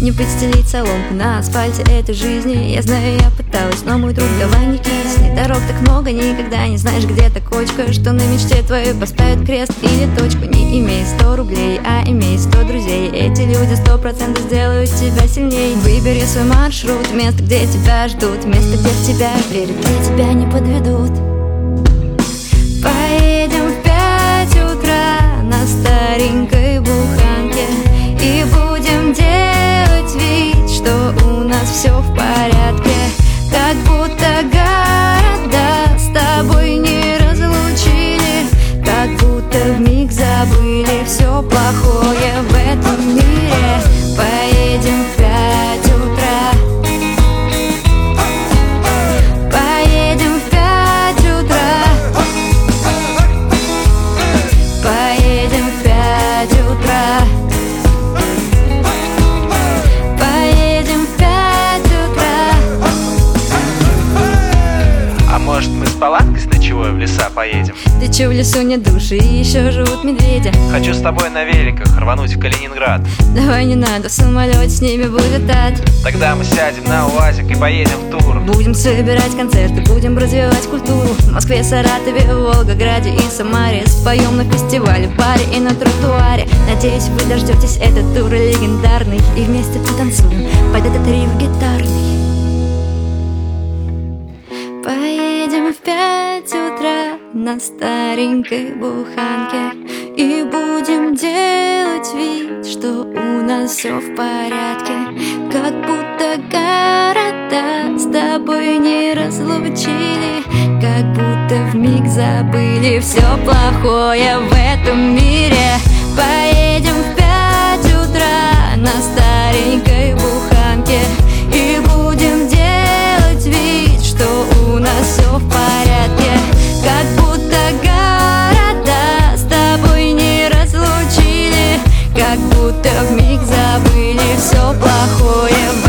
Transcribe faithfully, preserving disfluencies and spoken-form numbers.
Не подстелить соломку на асфальте этой жизни. Я знаю, я пыталась, но мой друг, давай не кисни. Дорог так много, никогда не знаешь, где та кочка, что на мечте твоей поставят крест или точку. Не имей сто рублей, а имей сто друзей. Эти люди сто процентов сделают тебя сильней. Выбери свой маршрут, место, где тебя ждут, место, где в тебя верят, где тебя не подведут. Поедем в пять утра на старенькой буханке и будем делать вид, что у нас все в порядке, как будто города с тобой не разлучили, как будто вмиг забыли все плохое в этом мире. Поедем в пять утра, поедем в пять утра, поедем в пять утра, поедем в пять утра. А может, мы с палаткой с ночевой в леса поедем? Ты че, в лесу нет души и еще живут медведи? Хочу с тобой на великах рвануть в Калининград. Давай не надо, в самолете с ними будет ад. Тогда мы сядем на УАЗик и поедем в тур. Будем собирать концерты, будем развивать культуру. В Москве, Саратове, Волгограде и Самаре. Споем на фестивале, в баре и на тротуаре. Надеюсь, вы дождетесь этот тур легендарный, и вместе потанцуем под этот риф гитарный. Поедем в пять утра на старенькой буханке и будем делать вид, что у нас все в порядке, как будто города с тобой не разлучили, как будто вмиг забыли все плохое в этом мире. Поедем в пять утра на старенькой буханке и будем делать вид, что у нас все в порядке, как будто города с тобой не разлучили, как будто вмиг забыли все плохое.